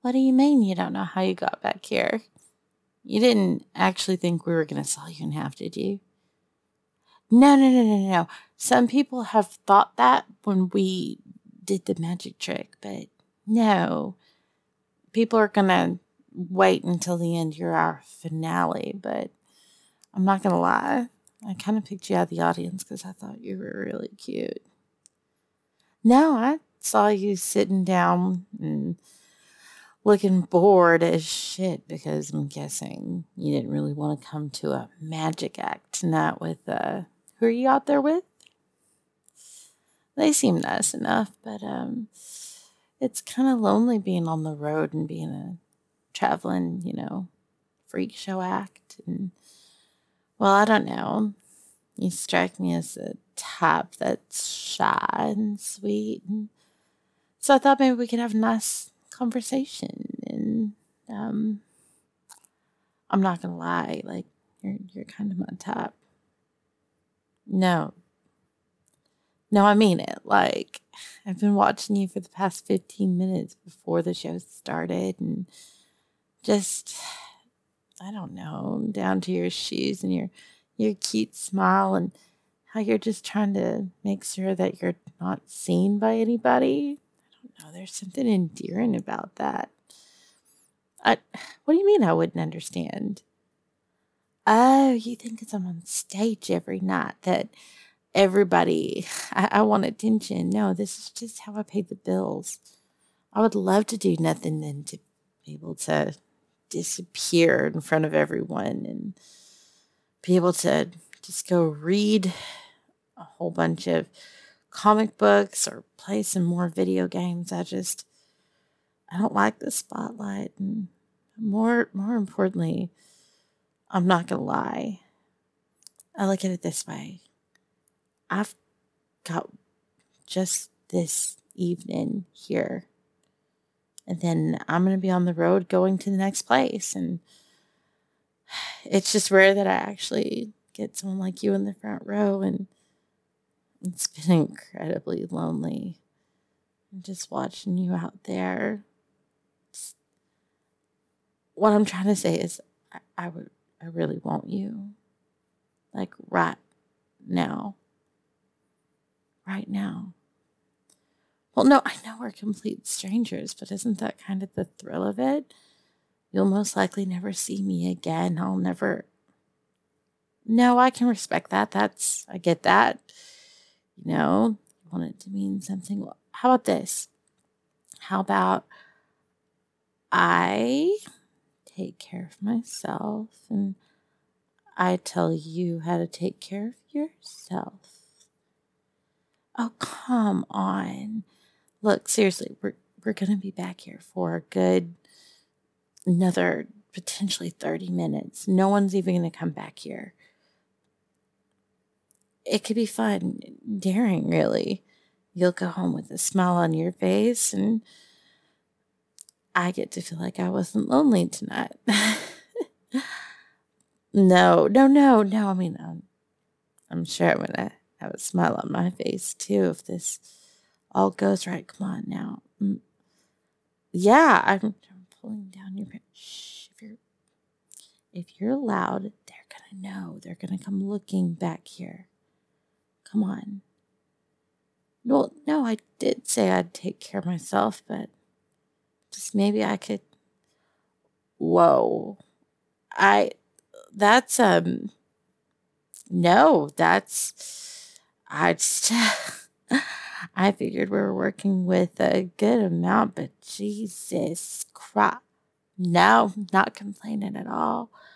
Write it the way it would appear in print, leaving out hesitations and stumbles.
What do you mean you don't know how you got back here? You didn't actually think we were going to saw you in half, did you? No, no, no, no, no. Some people have thought that when we did the magic trick, but no. People are going to wait until the end. You're our finale, but I'm not going to lie. I kind of picked you out of the audience because I thought you were really cute. No, I saw you sitting down and looking bored as shit because I'm guessing you didn't really want to come to a magic act tonight with, who are you out there with? They seem nice enough, but, it's kind of lonely being on the road and being a traveling, freak show act. And, well, I don't know. You strike me as a type that's shy and sweet. And so I thought maybe we could have a nice conversation. And I'm not gonna lie, like you're kind of my type. No, no, I mean it. Like I've been watching you for the past 15 minutes before the show started, and just I don't know, down to your shoes and your cute smile and how you're just trying to make sure that you're not seen by anybody. I don't know. There's something endearing about that. I, what do you mean I wouldn't understand? Oh, you think 'cause I'm on stage every night that everybody, I want attention. No, this is just how I pay the bills. I would love to do nothing than to be able to disappear in front of everyone and be able to just go read a whole bunch of comic books or play some more video games. I don't like the spotlight. And more importantly, I'm not gonna lie. I look at it this way. I've got just this evening here. And then I'm going to be on the road going to the next place. And it's just rare that I actually get someone like you in the front row. And it's been incredibly lonely. Just watching you out there. What I'm trying to say is I really want you. Like right now. Right now. Well, no, I know we're complete strangers, but isn't that kind of the thrill of it? You'll most likely never see me again. I'll never. No, I can respect that. I get that. You want it to mean something. Well, how about this? How about I take care of myself and I tell you how to take care of yourself? Oh, come on. Look, seriously, we're going to be back here for a good another potentially 30 minutes. No one's even going to come back here. It could be fun, daring, really. You'll go home with a smile on your face, and I get to feel like I wasn't lonely tonight. No, no, no, no. I mean, I'm sure I'm going to have a smile on my face, too, if this all goes right. Come on now. Yeah, I'm pulling down your pants. Shh, if you're loud, they're going to know. They're going to come looking back here. Come on. Well, no, I did say I'd take care of myself, but just maybe I could. Whoa. I, that's, no, I just, I figured we were working with a good amount, but Jesus Christ. No, not complaining at all.